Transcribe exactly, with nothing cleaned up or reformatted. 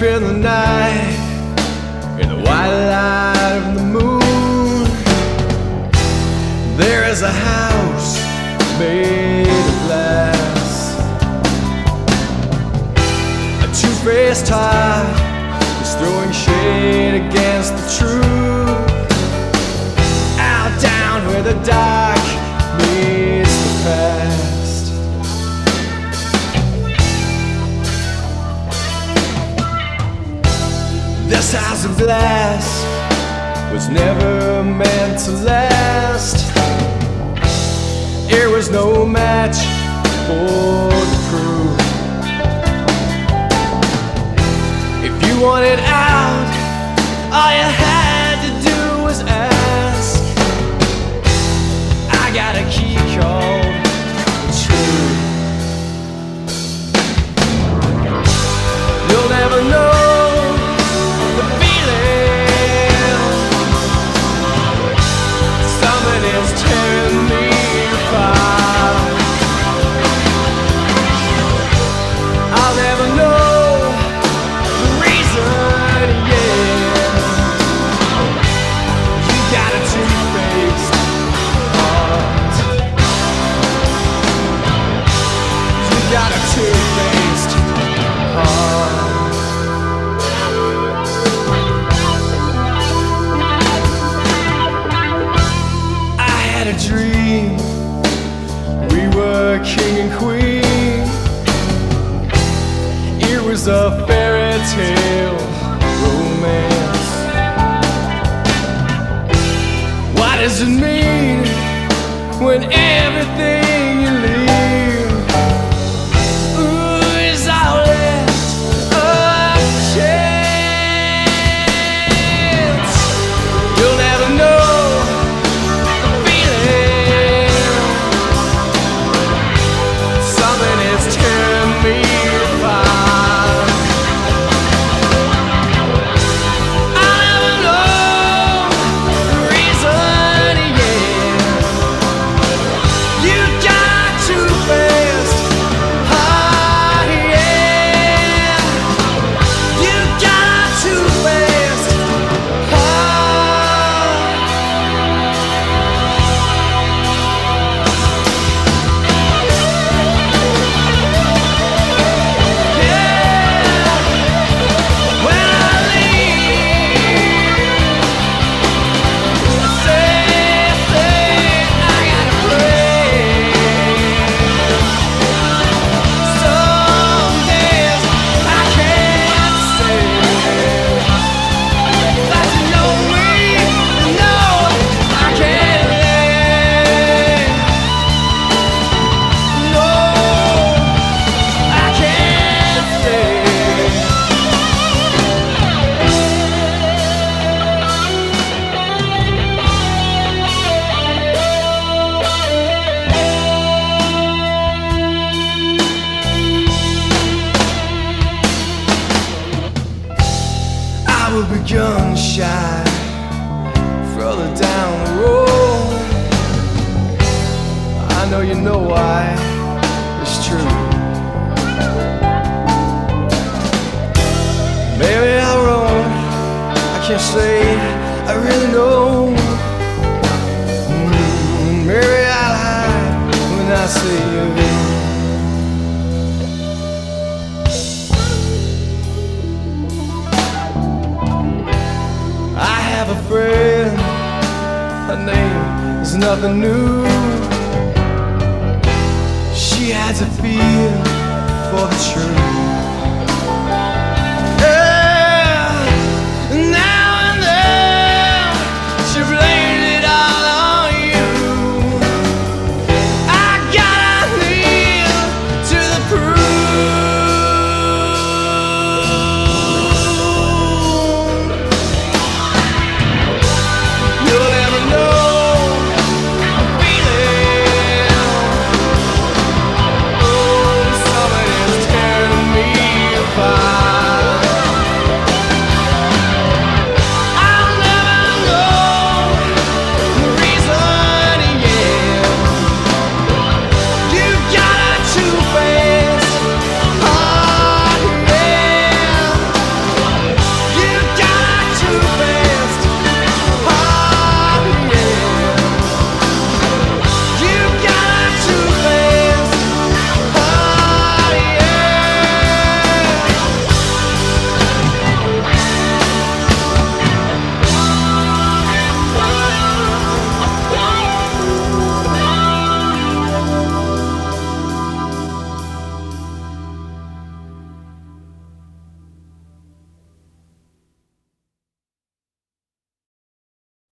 in the night, in the white light of the moon. There is a house made of glass, a two-faced tide is throwing shade against the truth. Out down where the dark meets the past. This house of glass was never meant to last. There was no match for the crew. If you wanted out, all you had to do was ask. I got a key called the truth. You'll never know the feeling. Something is tearing me apart. I'll never know the reason, yeah. You got a two-faced heart. You got a two-faced heart. I had a dream, we were king and queen. It was a fairy tale romance. What does it mean when everything you leave ooh, is all left of chance? You'll never know the feeling. Something is tearing me apart. I'll never know the reason, yeah. You got too fast heart, yeah. You got too fast heart. Yeah. When I leave, I say, say, I gotta pray. Some days I can't say that you know me, no, I can't lay. No, I can't say. I will be gun shy further down the road. I know you know why. It's true. Maybe I'm wrong. I can't say I really know. Mm, Maybe I'll hide when I see you. I have a friend, her name is nothing new. She has a feel for the truth.